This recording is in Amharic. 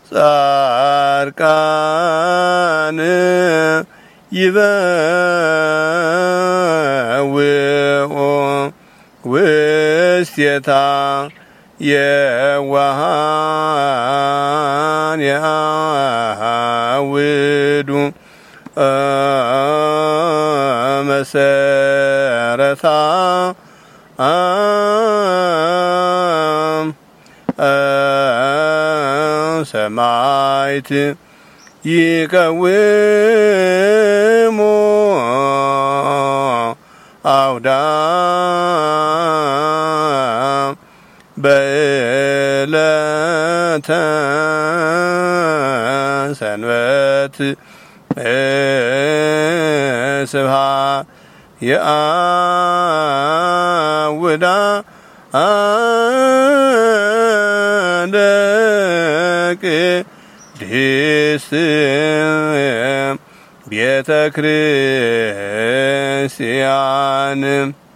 ጻርቃን ይበውኡ ውስቴታ የዋሃን ያውዱ መሰረታ ሰማይት ይቀውሙ አውዳ በዕለተ ሰንበት ስብሐት የአውዳ ቅድስት ቤተ ክርስቲያን